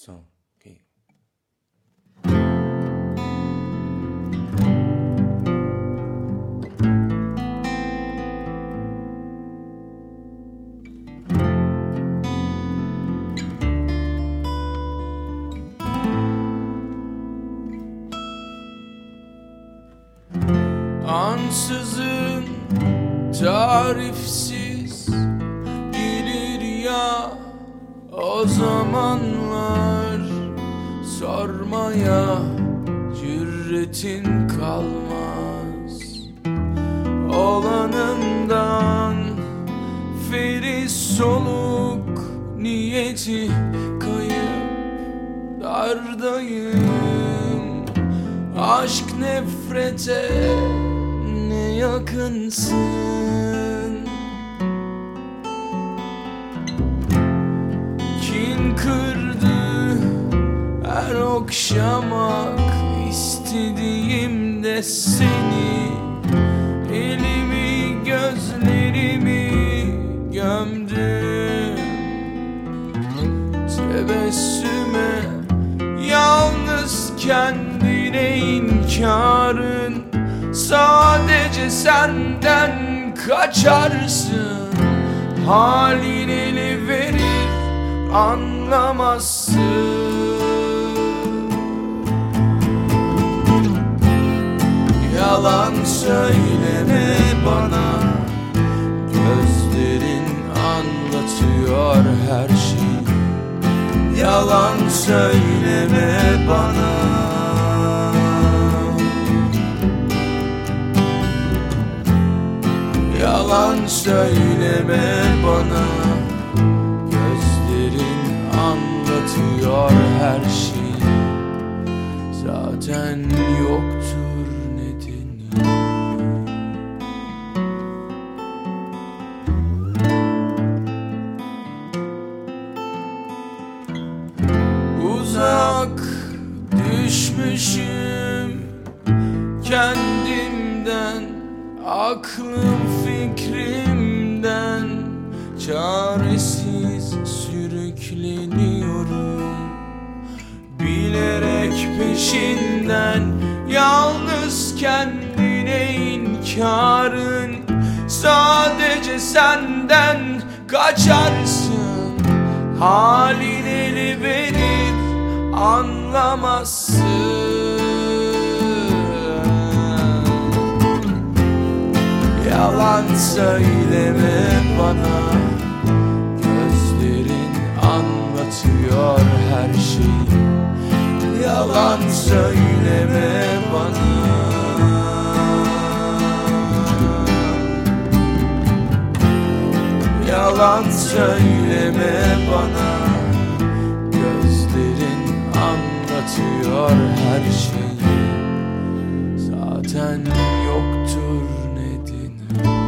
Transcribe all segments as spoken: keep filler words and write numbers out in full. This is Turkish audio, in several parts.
So, okay. Ansızın, tarifsiz gelir ya o zamanlar, sormaya cüretin kalmaz. Olanından feri soluk, niyeti kayıp dardayım. Aşk nefrete ne yakınsın. Kin kırdı her okşamak istediğimde seni. Elimi gözlerimi gömdüm tebessüme. Yalnız kendine inkarın, sadece senden kaçarsın. Halin eli verir anlamazsın. Yalan söyleme bana, gözlerin anlatıyor her şeyi. Yalan söyleme bana, yalan söyleme bana. Gözlerin anlatıyor her şeyi, zaten yoktur nedeni. Uzak düşmüşüm kendimden, aklım fikrimden, çaresiz sürükleniyorum. Bilerek peşinden, yalnız kendine inkarın, sadece senden kaçarsın. Halin eli verir anlamazsın. Yalan söyleme bana, gözlerin anlatıyor her şeyi. Yalan söyleme bana, yalan söyleme bana. Gözlerin anlatıyor her şeyi, zaten yoktur nedeni.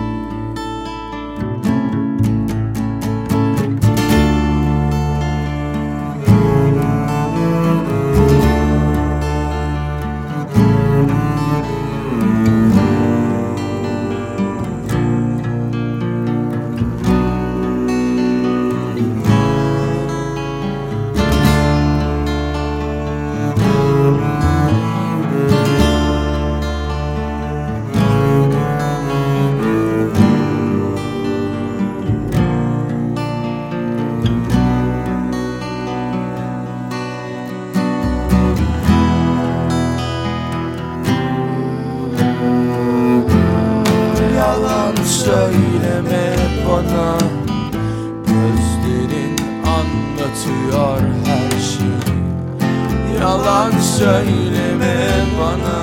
Yalan söyleme bana, gözlerin anlatıyor her şeyi. Yalan söyleme bana,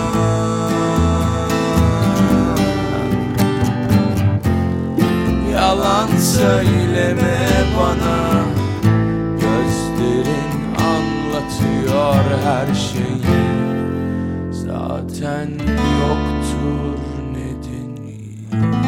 yalan söyleme bana. Gözlerin anlatıyor her şeyi, zaten yoktur nedeni.